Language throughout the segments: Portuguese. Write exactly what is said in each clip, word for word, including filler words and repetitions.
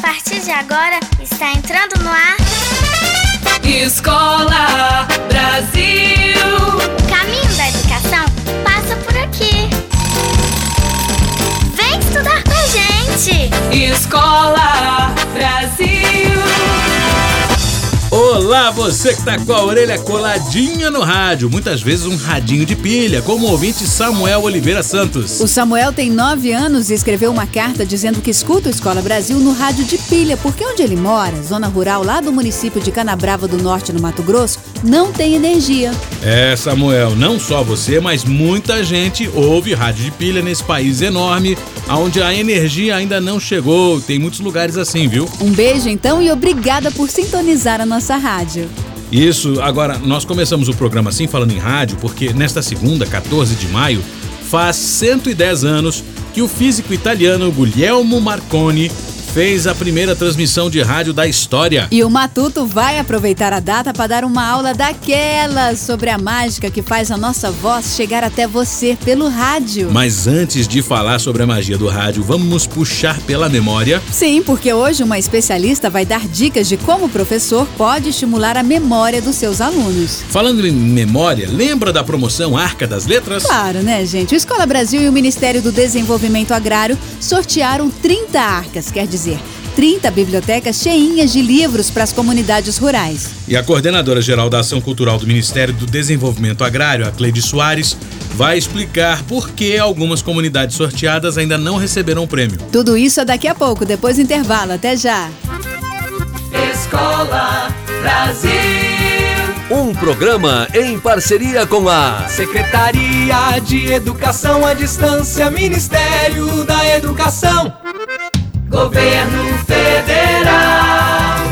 partir de agora, está entrando no ar Escola Brasil. O caminho da educação passa por aqui. Vem estudar com a gente. Escola Brasil. Olá, você que tá com a orelha coladinha no rádio, muitas vezes um radinho de pilha, como o ouvinte Samuel Oliveira Santos. O Samuel tem nove anos e escreveu uma carta dizendo que escuta o Escola Brasil no rádio de pilha, porque onde ele mora, zona rural lá do município de Canabrava do Norte, no Mato Grosso, não tem energia. É, Samuel, não só você, mas muita gente ouve rádio de pilha nesse país enorme, onde a energia ainda não chegou. Tem muitos lugares assim, viu? Um beijo então e obrigada por sintonizar a nossa rádio. Isso, agora nós começamos o programa assim falando em rádio porque nesta segunda, quatorze de maio, faz cento e dez anos que o físico italiano Guglielmo Marconi fez a primeira transmissão de rádio da história. E o Matuto vai aproveitar a data para dar uma aula daquelas sobre a mágica que faz a nossa voz chegar até você pelo rádio. Mas antes de falar sobre a magia do rádio, vamos puxar pela memória? Sim, porque hoje uma especialista vai dar dicas de como o professor pode estimular a memória dos seus alunos. Falando em memória, lembra da promoção Arca das Letras? Claro, né, gente? O Escola Brasil e o Ministério do Desenvolvimento Agrário sortearam trinta arcas, quer dizer, trinta bibliotecas cheinhas de livros para as comunidades rurais. E a coordenadora-geral da Ação Cultural do Ministério do Desenvolvimento Agrário, a Cleide Soares, vai explicar por que algumas comunidades sorteadas ainda não receberam o prêmio. Tudo isso é daqui a pouco, depois do intervalo. Até já! Escola Brasil. Um programa em parceria com a Secretaria de Educação à Distância, Ministério da Educação, Governo Federal.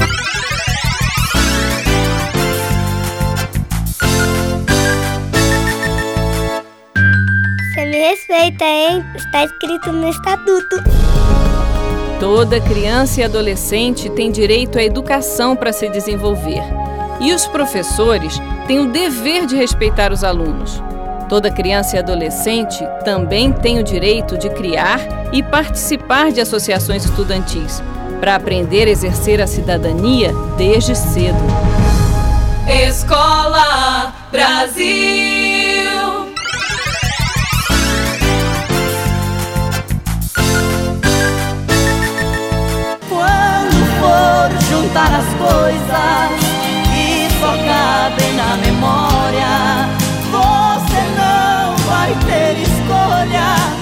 Você me respeita, hein? Está escrito no estatuto. Toda criança e adolescente tem direito à educação para se desenvolver. E os professores têm o dever de respeitar os alunos. Toda criança e adolescente também tem o direito de criar e participar de associações estudantis, para aprender a exercer a cidadania desde cedo. Escola Brasil. Quando for juntar as coisas que só cabem na memória, você não vai ter escolha.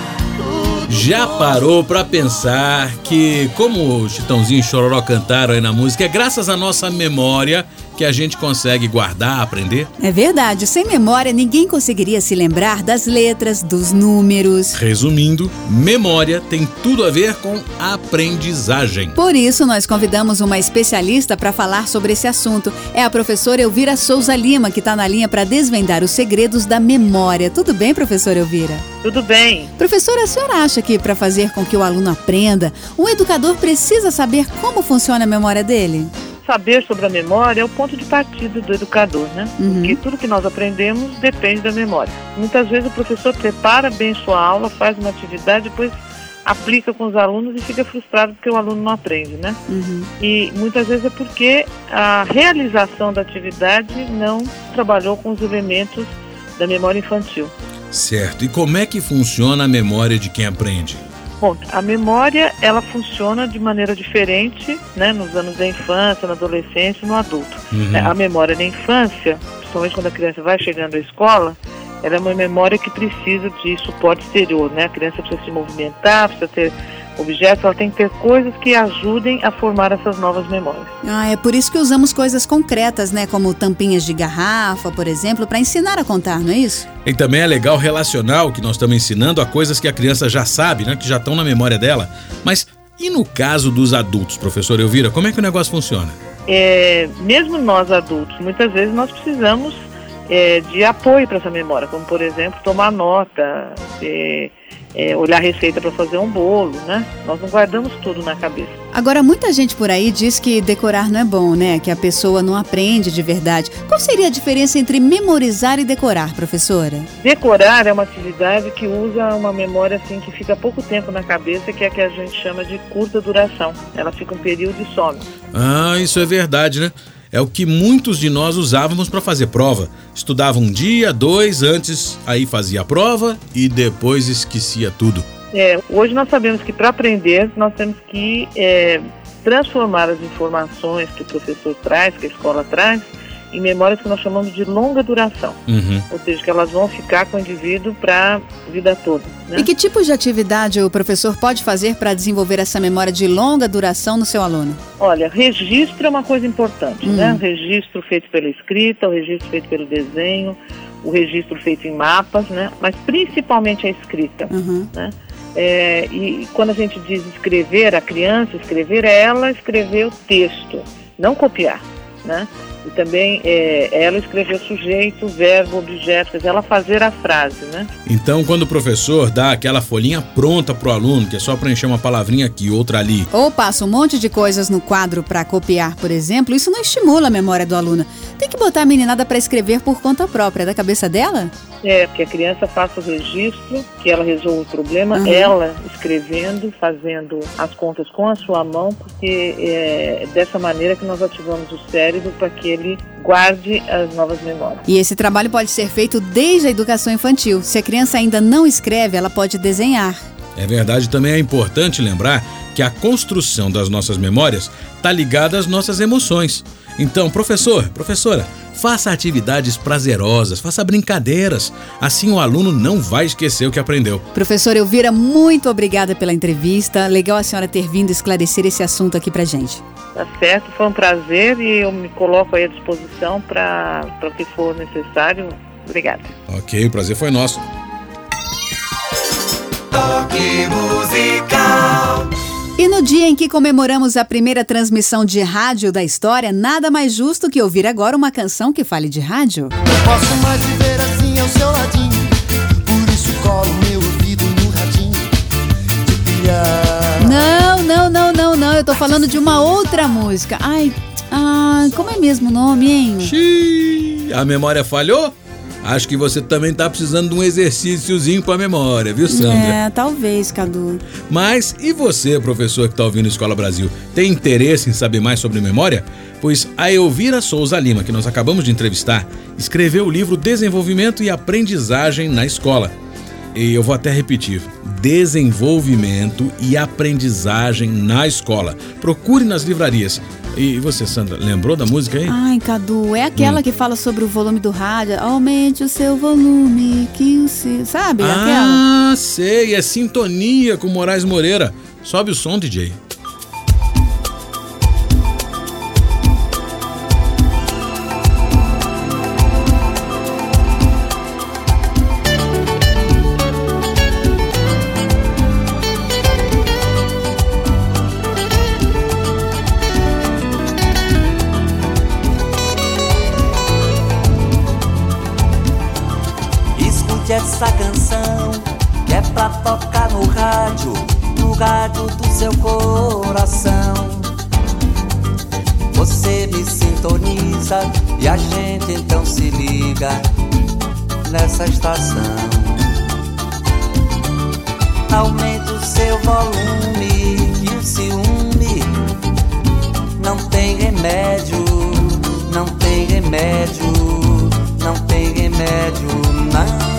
Já parou pra pensar que, como o Chitãozinho e Chororó cantaram aí na música, é graças à nossa memória que a gente consegue guardar, aprender? É verdade, sem memória ninguém conseguiria se lembrar das letras, dos números. Resumindo, memória tem tudo a ver com aprendizagem. Por isso, nós convidamos uma especialista para falar sobre esse assunto. É a professora Elvira Souza Lima, que está na linha para desvendar os segredos da memória. Tudo bem, professora Elvira? Tudo bem. Professora, a senhora acha que para fazer com que o aluno aprenda, um educador precisa saber como funciona a memória dele? Saber sobre a memória é o ponto de partida do educador, né? Uhum. Porque tudo que nós aprendemos depende da memória. Muitas vezes o professor prepara bem sua aula, faz uma atividade, depois aplica com os alunos e fica frustrado porque o aluno não aprende, né? Uhum. E muitas vezes é porque a realização da atividade não trabalhou com os elementos da memória infantil. Certo. E como é que funciona a memória de quem aprende? Bom, a memória, ela funciona de maneira diferente, né, nos anos da infância, na adolescência e no adulto. Uhum. A memória da infância, principalmente quando a criança vai chegando à escola, ela é uma memória que precisa de suporte exterior, né? A criança precisa se movimentar, precisa ter objetos, ela tem que ter coisas que ajudem a formar essas novas memórias. Ah, é por isso que usamos coisas concretas, né? Como tampinhas de garrafa, por exemplo, para ensinar a contar, não é isso? E também é legal relacionar o que nós estamos ensinando a coisas que a criança já sabe, né? Que já estão na memória dela. Mas e no caso dos adultos, professora Elvira, como é que o negócio funciona? É, mesmo nós adultos, muitas vezes nós precisamos é, de apoio para essa memória, como por exemplo, tomar nota, é, é, olhar a receita para fazer um bolo, né? Nós não guardamos tudo na cabeça. Agora, muita gente por aí diz que decorar não é bom, né? Que a pessoa não aprende de verdade. Qual seria a diferença entre memorizar e decorar, professora? Decorar é uma atividade que usa uma memória assim que fica pouco tempo na cabeça, que é a que a gente chama de curta duração. Ela fica um período e some. Ah, isso é verdade, né? É o que muitos de nós usávamos para fazer prova. Estudava um dia, dois antes, aí fazia a prova e depois esquecia tudo. É, hoje nós sabemos que para aprender nós temos que é, transformar as informações que o professor traz, que a escola traz, em memórias que nós chamamos de longa duração. Uhum. Ou seja, que elas vão ficar com o indivíduo para a vida toda. Né? E que tipos de atividade o professor pode fazer para desenvolver essa memória de longa duração no seu aluno? Olha, registro é uma coisa importante, Uhum. né? O registro feito pela escrita, o registro feito pelo desenho, o registro feito em mapas, né? Mas principalmente a escrita, Uhum. né? É, e quando a gente diz escrever, a criança escrever, é ela escrever o texto, não copiar, né? E também é, ela escrever o sujeito, verbo, objeto, quer dizer, ela fazer a frase, né? Então, quando o professor dá aquela folhinha pronta pro aluno, que é só preencher uma palavrinha aqui, outra ali. Ou passa um monte de coisas no quadro para copiar, por exemplo, isso não estimula a memória do aluno. Tem que botar a meninada para escrever por conta própria, da cabeça dela? É, que a criança faça o registro, que ela resolva o problema, Uhum. ela escrevendo, fazendo as contas com a sua mão, porque é dessa maneira que nós ativamos o cérebro para que ele guarde as novas memórias. E esse trabalho pode ser feito desde a educação infantil. Se a criança ainda não escreve, ela pode desenhar. É verdade, também é importante lembrar que a construção das nossas memórias está ligada às nossas emoções. Então, professor, professora, faça atividades prazerosas, faça brincadeiras. Assim o aluno não vai esquecer o que aprendeu. Professora Elvira, muito obrigada pela entrevista. Legal a senhora ter vindo esclarecer esse assunto aqui pra gente. Tá certo, foi um prazer e eu me coloco aí à disposição para o que for necessário. Obrigada. Ok, o prazer foi nosso. Toque musical. E no dia em que comemoramos a primeira transmissão de rádio da história, nada mais justo que ouvir agora uma canção que fale de rádio. Não posso mais viver assim ao seu ladinho, por isso colo meu ouvido no radinho de pilha. Não, não, não, não, não, eu tô falando de uma outra música. Ai, ah, como é mesmo o nome, hein? Xiii, a memória falhou? Acho que você também tá precisando de um exercíciozinho pra memória, viu, Sandra? É, talvez, Cadu. Mas e você, professor que tá ouvindo Escola Brasil, tem interesse em saber mais sobre memória? Pois a Elvira Souza Lima, que nós acabamos de entrevistar, escreveu o livro Desenvolvimento e Aprendizagem na Escola. E eu vou até repetir, Desenvolvimento e Aprendizagem na Escola. Procure nas livrarias. E você, Sandra, lembrou da música aí? Ai, Cadu, é aquela hum. que fala sobre o volume do rádio. Aumente o seu volume, que o seu... Sabe? Ah, aquela? sei, é Sintonia com Moraes Moreira. Sobe o som, D J. Essa canção que é pra tocar no rádio, no rádio do seu coração. Você me sintoniza e a gente então se liga nessa estação. Aumente o seu volume e o ciúme não tem remédio, não tem remédio, não tem remédio, não.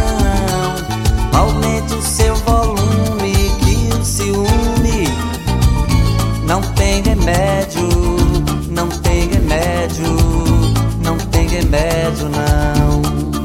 Aumente o seu volume, que o ciúme não tem remédio, não tem remédio, não tem remédio, não.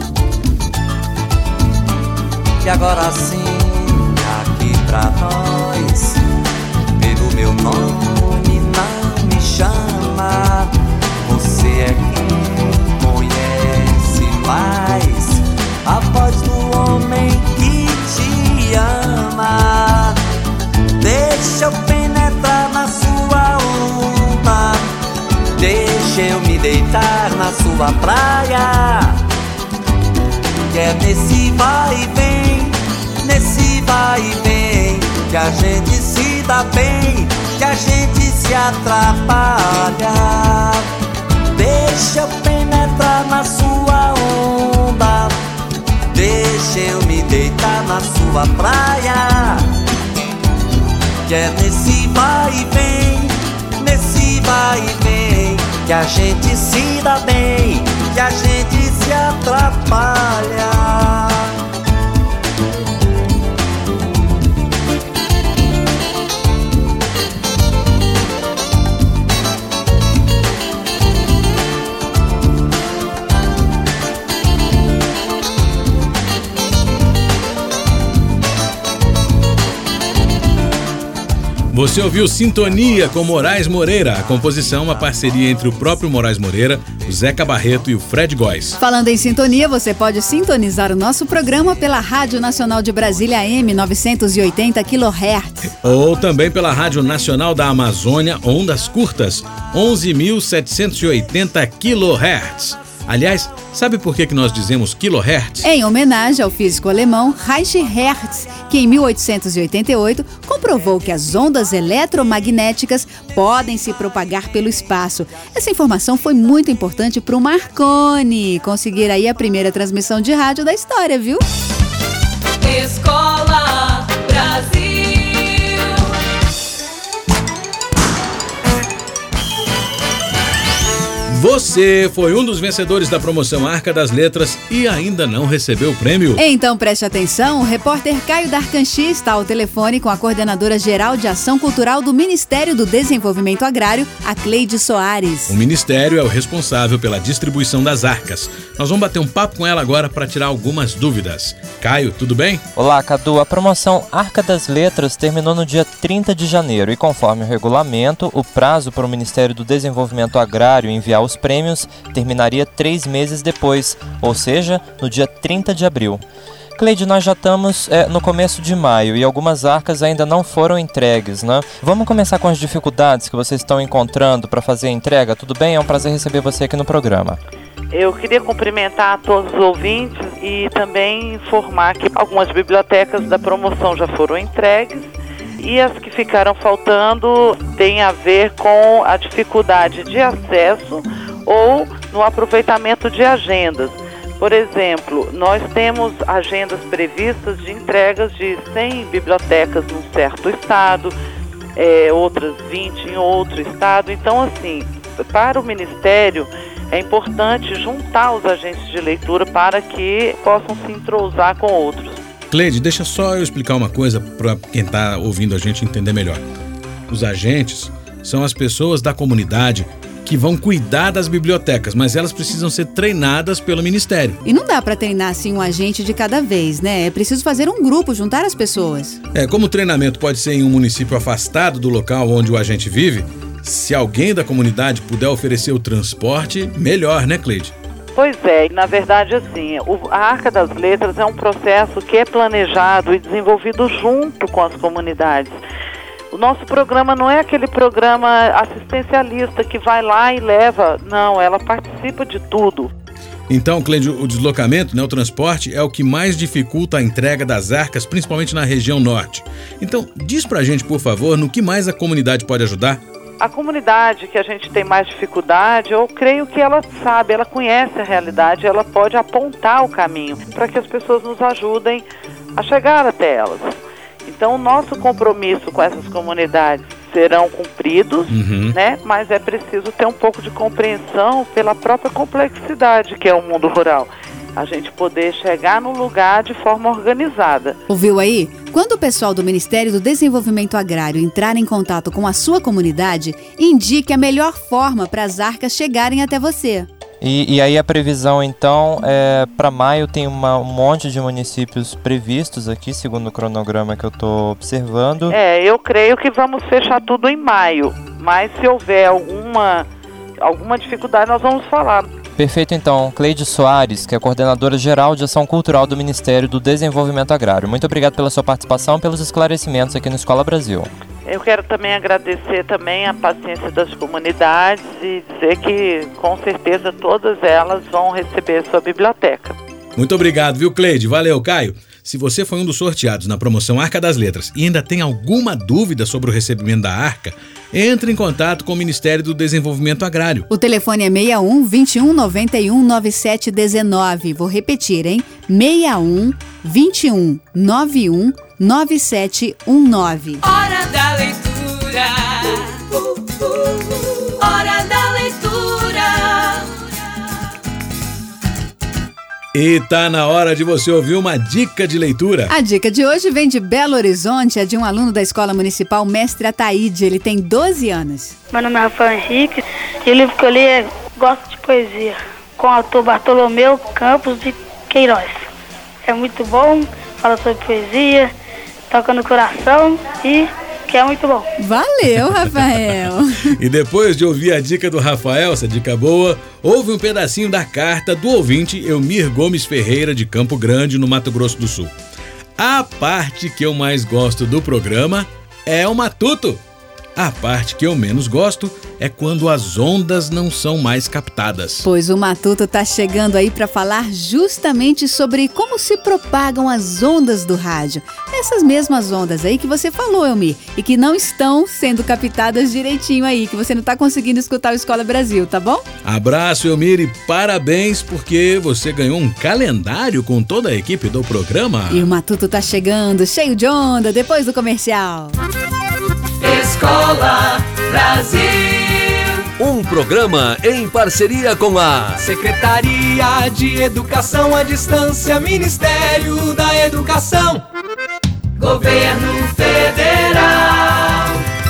E agora sim, aqui pra nós, pelo meu nome não me chama. Você é quem conhece mais a voz do homem que te ama. Deixa eu penetrar na sua onda, deixa eu me deitar na sua praia. Que é nesse vai e vem, nesse vai e vem, que a gente se dá bem, que a gente se atrapalha. Deixa eu penetrar na sua onda, deixa eu me deitar na sua praia. Que é nesse vai e vem, nesse vai e vem, que a gente se dá bem, que a gente se atrapalha. Você ouviu Sintonia com Moraes Moreira. A composição, uma parceria entre o próprio Moraes Moreira, o Zeca Barreto e o Fred Góes. Falando em sintonia, você pode sintonizar o nosso programa pela Rádio Nacional de Brasília A M novecentos e oitenta quilohertz. Ou também pela Rádio Nacional da Amazônia, ondas curtas, onze mil setecentos e oitenta quilohertz. Aliás, sabe por que que nós dizemos quilohertz? Em homenagem ao físico alemão Heinrich Hertz, que em mil oitocentos e oitenta e oito comprovou que as ondas eletromagnéticas podem se propagar pelo espaço. Essa informação foi muito importante para o Marconi conseguir aí a primeira transmissão de rádio da história, viu? Escola Brasil. Você foi um dos vencedores da promoção Arca das Letras e ainda não recebeu o prêmio? Então preste atenção, o repórter Caio Darcanchi está ao telefone com a coordenadora geral de Ação Cultural do Ministério do Desenvolvimento Agrário, a Cleide Soares. O Ministério é o responsável pela distribuição das arcas. Nós vamos bater um papo com ela agora para tirar algumas dúvidas. Caio, tudo bem? Olá, Cadu. A promoção Arca das Letras terminou no dia trinta de janeiro e, conforme o regulamento, o prazo para o Ministério do Desenvolvimento Agrário enviar os prêmios terminaria três meses depois, ou seja, no dia trinta de abril. Cleide, nós já estamos é, no começo de maio e algumas arcas ainda não foram entregues, né? Vamos começar com as dificuldades que vocês estão encontrando para fazer a entrega, tudo bem? É um prazer receber você aqui no programa. Eu queria cumprimentar a todos os ouvintes e também informar que algumas bibliotecas da promoção já foram entregues e as que ficaram faltando têm a ver com a dificuldade de acesso ou no aproveitamento de agendas. Por exemplo, nós temos agendas previstas de entregas de cem bibliotecas num certo estado, é, outras vinte em outro estado. Então, assim, para o Ministério é importante juntar os agentes de leitura para que possam se entrosar com outros. Cleide, deixa só eu explicar uma coisa para quem está ouvindo a gente entender melhor. Os agentes são as pessoas da comunidade que vão cuidar das bibliotecas, mas elas precisam ser treinadas pelo Ministério. E não dá para treinar assim um agente de cada vez, né? É preciso fazer um grupo, juntar as pessoas. É, como o treinamento pode ser em um município afastado do local onde o agente vive, se alguém da comunidade puder oferecer o transporte, melhor, né, Cleide? Pois é, na verdade, assim, a Arca das Letras é um processo que é planejado e desenvolvido junto com as comunidades. O nosso programa não é aquele programa assistencialista que vai lá e leva, não, ela participa de tudo. Então, Cleide, o deslocamento, né, o transporte, é o que mais dificulta a entrega das arcas, principalmente na região norte. Então, diz pra gente, por favor, no que mais a comunidade pode ajudar? A comunidade que a gente tem mais dificuldade, eu creio que ela sabe, ela conhece a realidade, ela pode apontar o caminho para que as pessoas nos ajudem a chegar até elas. Então, o nosso compromisso com essas comunidades serão cumpridos, uhum. né? Mas é preciso ter um pouco de compreensão pela própria complexidade que é o mundo rural. A gente poder chegar no lugar de forma organizada. Ouviu aí? Quando o pessoal do Ministério do Desenvolvimento Agrário entrar em contato com a sua comunidade, indique a melhor forma para as arcas chegarem até você. E, e aí a previsão, então, é, para maio tem uma, um monte de municípios previstos aqui, segundo o cronograma que eu estou observando. É, eu creio que vamos fechar tudo em maio, mas se houver alguma, alguma dificuldade, nós vamos falar. Perfeito, então. Cleide Soares, que é coordenadora geral de Ação Cultural do Ministério do Desenvolvimento Agrário. Muito obrigado pela sua participação e pelos esclarecimentos aqui no Escola Brasil. Eu quero também agradecer também a paciência das comunidades e dizer que, com certeza, todas elas vão receber sua biblioteca. Muito obrigado, viu, Cleide? Valeu, Caio. Se você foi um dos sorteados na promoção Arca das Letras e ainda tem alguma dúvida sobre o recebimento da Arca, entre em contato com o Ministério do Desenvolvimento Agrário. O telefone é seis um, vinte e um, noventa e um, noventa e sete dezenove. Vou repetir, hein? seis um, vinte e um, noventa e um, noventa e sete dezenove. Hora da leitura. Uh, uh, uh. Hora da leitura. E tá na hora de você ouvir uma dica de leitura. A dica de hoje vem de Belo Horizonte, é de um aluno da Escola Municipal Mestre Ataíde. Ele tem doze anos. Meu nome é Rafael Henrique e o livro que eu li é Gosto de Poesia, com o autor Bartolomeu Campos de Queiroz. É muito bom, fala sobre poesia, toca no coração e que é muito bom. Valeu, Rafael. E depois de ouvir a dica do Rafael, essa dica boa, houve um pedacinho da carta do ouvinte Elmir Gomes Ferreira, de Campo Grande, no Mato Grosso do Sul. A parte que eu mais gosto do programa é o Matuto. A parte que eu menos gosto é quando as ondas não são mais captadas. Pois o Matuto tá chegando aí para falar justamente sobre como se propagam as ondas do rádio. Essas mesmas ondas aí que você falou, Elmir, e que não estão sendo captadas direitinho aí, que você não tá conseguindo escutar o Escola Brasil, tá bom? Abraço, Elmir, e parabéns porque você ganhou um calendário com toda a equipe do programa. E o Matuto tá chegando, cheio de onda, depois do comercial. Escola Brasil. Um programa em parceria com a Secretaria de Educação à Distância, Ministério da Educação, Governo Federal.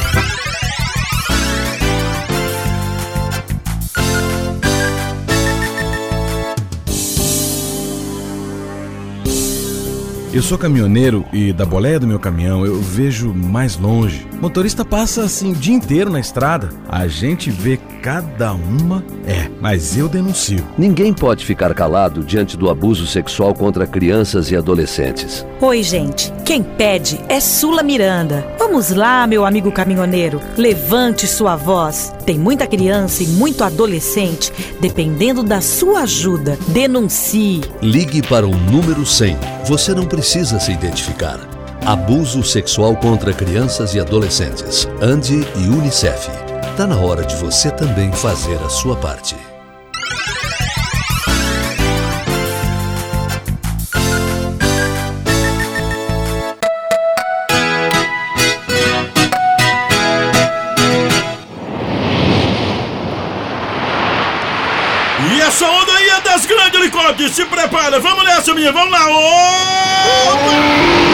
Eu sou caminhoneiro e da boleia do meu caminhão eu vejo mais longe. O motorista passa assim o dia inteiro na estrada. A gente vê cada uma. É, mas eu denuncio. Ninguém pode ficar calado diante do abuso sexual contra crianças e adolescentes. Oi, gente. Quem pede é Sula Miranda. Vamos lá, meu amigo caminhoneiro. Levante sua voz. Tem muita criança e muito adolescente dependendo da sua ajuda. Denuncie. Ligue para o número cem. Você não precisa se identificar. Abuso sexual contra crianças e adolescentes. Ande e Unicef. Tá na hora de você também fazer a sua parte. E essa onda aí é das grandes helicópteros. Se prepara, vamos nessa, minha, vamos lá. Opa!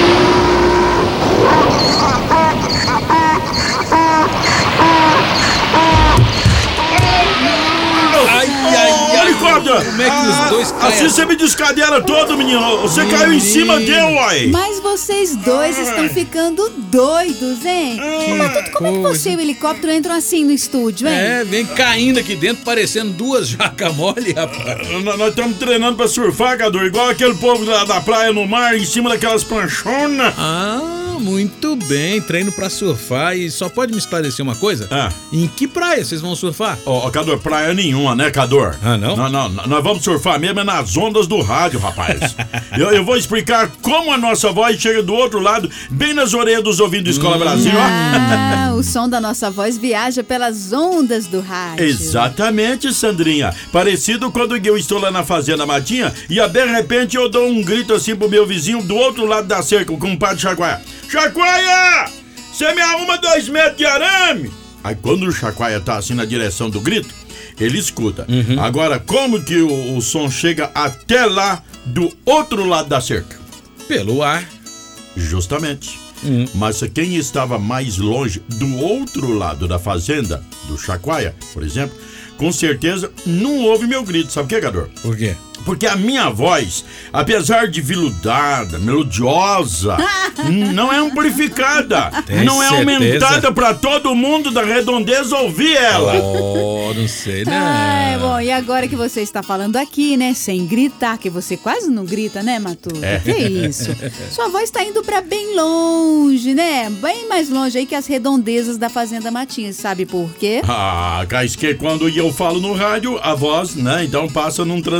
Ai, ai, ai, helicóptero! Como é que os dois caem? Assim você me descadeira todo, menino. Você Menino. caiu em cima de eu, uai. Mas vocês dois estão ficando doidos, hein? Ô, Matuto, como é que você e o helicóptero entram assim no estúdio, hein? É, vem caindo aqui dentro parecendo duas jacas mole, rapaz. Nós estamos treinando pra surfar, Cadu, igual aquele povo lá da praia no mar, em cima daquelas pranchonas. Ah, muito bem. Treino pra surfar. E só pode me esclarecer uma coisa? Ah. Em que praia vocês vão surfar? Ó, oh, Cador, praia nenhuma, né, Cador? Ah, não? Não, não, nós vamos surfar mesmo é nas ondas do rádio, rapaz. eu, eu vou explicar como a nossa voz chega do outro lado, bem nas orelhas dos ouvintes do Escola Brasil. Ah, o som da nossa voz viaja pelas ondas do rádio. Exatamente, Sandrinha. Parecido quando eu estou lá na Fazenda Matinha e de repente eu dou um grito assim pro meu vizinho do outro lado da cerca, com o padre Chacoalha. Chacoalha! Você me arruma dois metros de arame? Aí quando o Chacoalha tá assim na direção do grito, ele escuta. Uhum. Agora, como que o, o som chega até lá do outro lado da cerca? Pelo ar. Justamente. Uhum. Mas quem estava mais longe do outro lado da fazenda, do Chacoalha, por exemplo, com certeza não ouve meu grito. Sabe o que, Gador? Por quê? Porque a minha voz, apesar de veludada, melodiosa, não é amplificada. Tem não é certeza? aumentada pra todo mundo da redondeza ouvir ela. Oh, não sei, né? Ah, bom, e agora que você está falando aqui, né, sem gritar, que você quase não grita, né, Matuto? É. Que isso? Sua voz está indo pra bem longe, né? Bem mais longe aí que as redondezas da Fazenda Matinha, sabe por quê? Ah, cais que quando eu falo no rádio, a voz, né, então passa num transmissor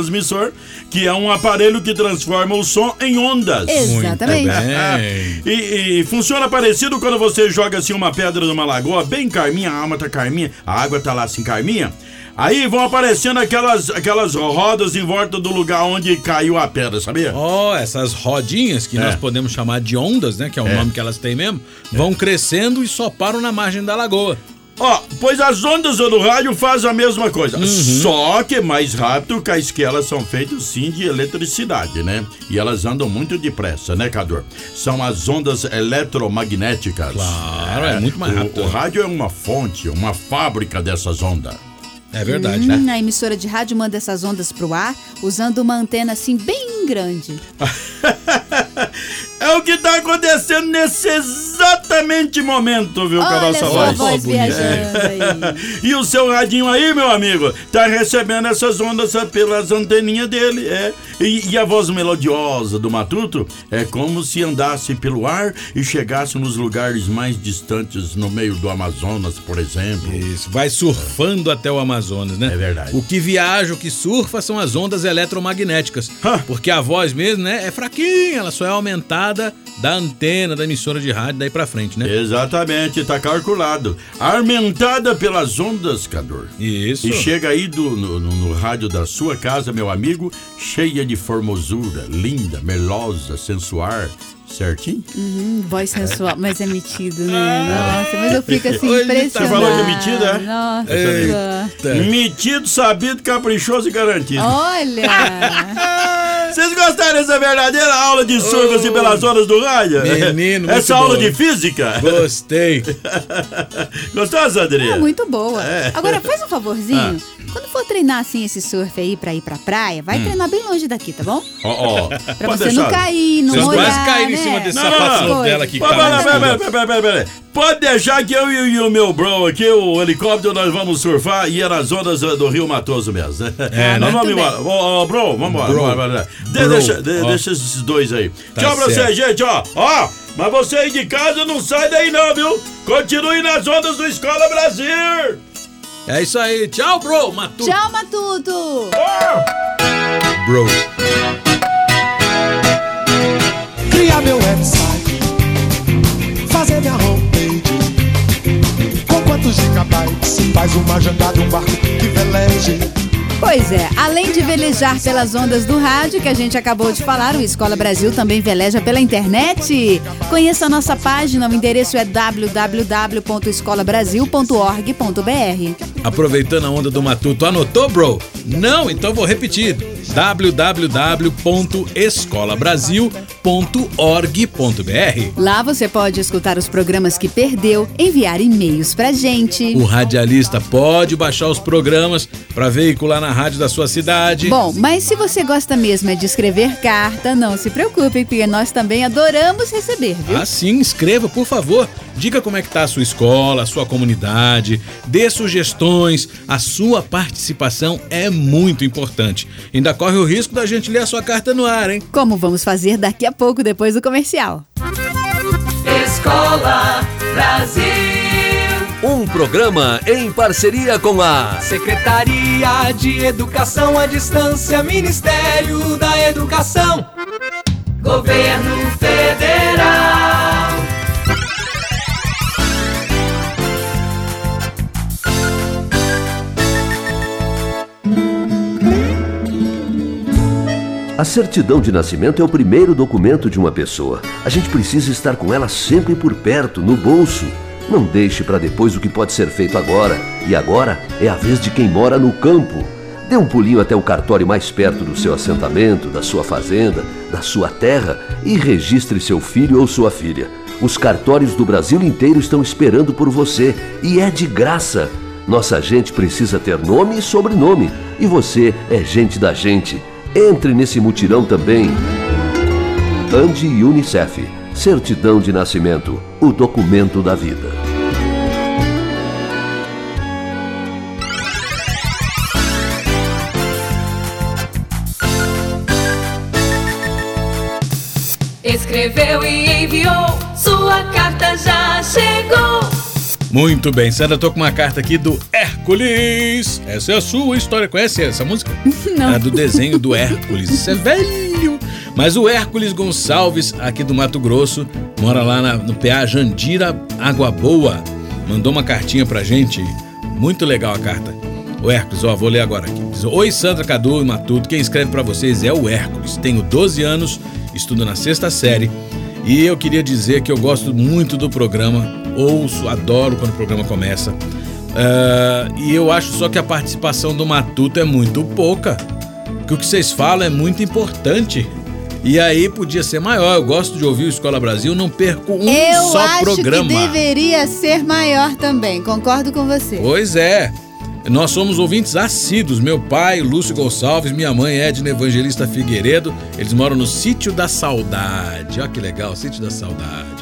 amplificador, que é um aparelho que transforma o som em ondas. Exatamente. e, e funciona parecido quando você joga assim uma pedra numa lagoa, bem carminha, a alma tá carminha, a água tá lá assim carminha. Aí vão aparecendo aquelas, aquelas rodas em volta do lugar onde caiu a pedra, sabia? Ó, oh, essas rodinhas que é. nós podemos chamar de ondas, né? Que é o é. nome que elas têm mesmo, é. vão crescendo e só param na margem da lagoa. Ó, oh, pois as ondas do rádio fazem a mesma coisa, uhum. só que mais rápido, que elas são feitas sim de eletricidade, né? E elas andam muito depressa, né, Cador? São as ondas eletromagnéticas. Claro, é, é muito mais rápido. O, o rádio é uma fonte, uma fábrica dessas ondas. É verdade, hum, né? A emissora de rádio manda essas ondas pro ar usando uma antena assim bem grande. É o que tá acontecendo nesse exatamente momento, viu, com a nossa voz. voz viajando aí. E o seu radinho aí, meu amigo, tá recebendo essas ondas pelas anteninhas dele, é. E, e a voz melodiosa do Matuto é como se andasse pelo ar e chegasse nos lugares mais distantes, no meio do Amazonas, por exemplo. Isso, vai surfando até o Amazonas, né? É verdade. O que viaja, o que surfa são as ondas eletromagnéticas. Porque a voz mesmo, né, é fraquinha, ela só é aumentada da antena da emissora de rádio daí pra frente, né? Exatamente, tá calculado. Armentada pelas ondas, Cador. Isso. E chega aí do, no, no, no rádio da sua casa, meu amigo, cheia de formosura, linda, melosa, sensual. Certinho? Uhum, voz sensual, mas é metido, né? Nossa, mas eu fico assim impressionado. Você falou que é metido, é? Nossa. Eita. Metido, sabido, caprichoso e garantido. Olha! Vocês gostaram dessa verdadeira aula de surf assim, pelas ondas do rádio? Menino, essa aula bom. de física? Gostei. Gostou, Sandrinha? É muito boa. É. Agora, faz um favorzinho. Ah. Quando for treinar assim esse surf aí pra ir pra praia, vai hum. treinar bem longe daqui, tá bom? Ó, oh, ó. Oh. Pra você deixar. não cair, não Vocês molhar, quase caíram né? em cima desse não, sapato não, não. dela aqui. Pera, pera, pera, pera, pera. Pode deixar que eu e, e o meu bro aqui, o helicóptero, nós vamos surfar e é nas ondas do Rio Matoso mesmo. É, nós né? vamos embora. Ô, oh, bro, vamos embora. Bro. Vamos de, Bro. Deixa, de, Oh. deixa esses dois aí. Tá Tchau pra certo. você, gente, ó. Ó, mas você aí de casa não sai daí não, viu? Continue nas ondas do Escola Brasil. É isso aí. Tchau, bro. Matuto. Tchau, Matuto. Oh. Bro. Criar meu website, fazer minha homepage. Com quantos gigabytes faz uma jangada, um barco que veleje. Pois é, além de velejar pelas ondas do rádio, que a gente acabou de falar, o Escola Brasil também veleja pela internet. Conheça a nossa página, o endereço é w w w ponto escola brasil ponto org ponto b r. Aproveitando a onda do Matuto, anotou, bro? Não? Então vou repetir. w w w ponto escola brasil ponto org ponto b r. Lá você pode escutar os programas que perdeu, enviar e-mails pra gente. O radialista pode baixar os programas para veicular na rádio da sua cidade. Bom, mas se você gosta mesmo é de escrever carta, não se preocupe, porque nós também adoramos receber, viu? Ah, sim, escreva, por favor. Diga como é que tá a sua escola, a sua comunidade, dê sugestões, a sua participação é muito importante. Ainda corre o risco da gente ler a sua carta no ar, hein? Como vamos fazer daqui a pouco, depois do comercial. Escola Brasil. Um programa em parceria com a Secretaria de Educação à Distância, Ministério da Educação, Governo Federal. A certidão de nascimento é o primeiro documento de uma pessoa. A gente precisa estar com ela sempre por perto, no bolso. Não deixe para depois o que pode ser feito agora. E agora é a vez de quem mora no campo. Dê um pulinho até o cartório mais perto do seu assentamento, da sua fazenda, da sua terra e registre seu filho ou sua filha. Os cartórios do Brasil inteiro estão esperando por você e é de graça. Nossa gente precisa ter nome e sobrenome. E você é gente da gente. Entre nesse mutirão também. Ande e Unicef. Certidão de nascimento. O documento da vida. Escreveu e enviou, sua carta já chegou. Muito bem, Sandra, tô com uma carta aqui do Hércules. Essa é a sua história. Conhece essa música? Não. É do desenho do Hércules. Isso é velho. Mas o Hércules Gonçalves, aqui do Mato Grosso, mora lá na, no P A Jandira Água Boa. Mandou uma cartinha pra gente. Muito legal a carta. O Hércules, ó, vou ler agora aqui. Diz: oi, Sandra, Cadu e Matuto. Quem escreve pra vocês é o Hércules. Tenho doze anos, estudo na sexta série. E eu queria dizer que eu gosto muito do programa. Ouço, adoro quando o programa começa. Uh, e eu acho só que a participação do Matuto é muito pouca. Que o que vocês falam é muito importante. E aí podia ser maior. Eu gosto de ouvir o Escola Brasil, não perco um eu só programa. Eu acho que deveria ser maior também, concordo com você. Pois é. Nós somos ouvintes assíduos. Meu pai, Lúcio Gonçalves, minha mãe, Edna Evangelista Figueiredo. Eles moram no Sítio da Saudade. Olha que legal, Sítio da Saudade.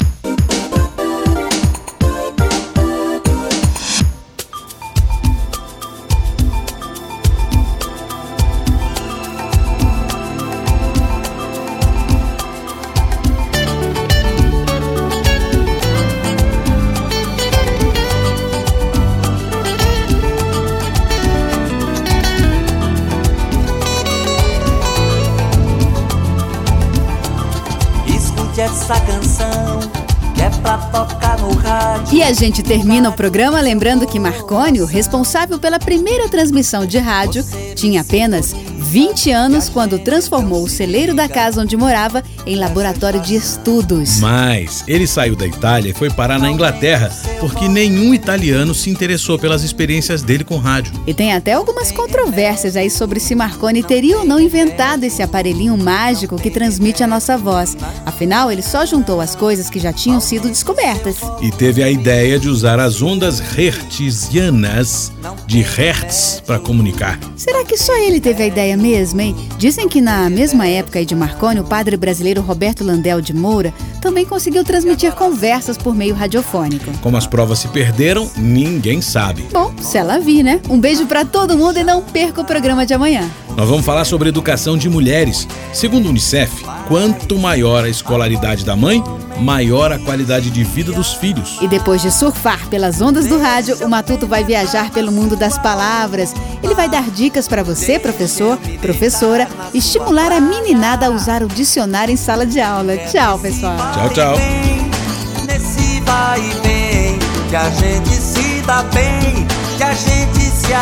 Essa canção que é pra tocar no rádio. E a gente termina o programa lembrando que Marconi, o responsável pela primeira transmissão de rádio, tinha apenas vinte anos quando transformou o celeiro da casa onde morava em laboratório de estudos. Mas ele saiu da Itália e foi parar na Inglaterra porque nenhum italiano se interessou pelas experiências dele com rádio. E tem até algumas controvérsias aí sobre se Marconi teria ou não inventado esse aparelhinho mágico que transmite a nossa voz. Afinal, ele só juntou as coisas que já tinham sido descobertas. E teve a ideia de usar as ondas hertzianas de Hertz para comunicar. Será que só ele teve a ideia mesmo, hein? Dizem que na mesma época aí de Marconi, o padre brasileiro Roberto Landel de Moura também conseguiu transmitir conversas por meio radiofônico. Como as provas se perderam, ninguém sabe. Bom, se ela vir, né? Um beijo pra todo mundo e não perca o programa de amanhã. Nós vamos falar sobre educação de mulheres. Segundo o Unicef, quanto maior a escolaridade da mãe, maior a qualidade de vida dos filhos. E depois de surfar pelas ondas do rádio, o Matuto vai viajar pelo mundo das palavras. Ele vai dar dicas para você, professor, professora, estimular a meninada a usar o dicionário em sala de aula. Tchau, pessoal. Tchau, tchau. Nesse vai e vem, que a gente se dá bem, que a gente se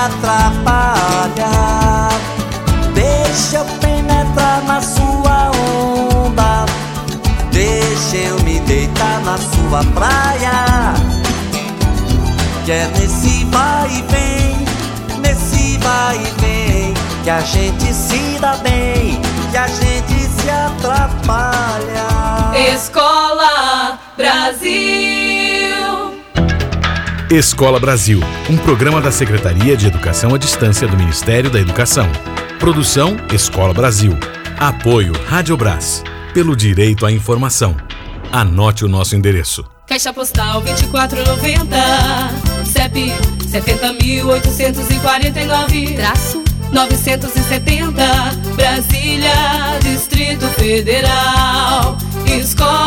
atrapalha. Deixa eu penetrar na sua onda, deixa eu me deitar na sua praia. Que é nesse vai e vem, nesse vai e vem, que a gente se dá bem, que a gente se atrapalha. Escola Brasil. Escola Brasil, um programa da Secretaria de Educação à Distância do Ministério da Educação. Produção Escola Brasil. Apoio Rádio Brás. Pelo direito à informação. Anote o nosso endereço. Caixa Postal vinte e quatro noventa, C E P setenta mil oitocentos e quarenta e nove, traço novecentos e setenta, Brasília, Distrito Federal. Escola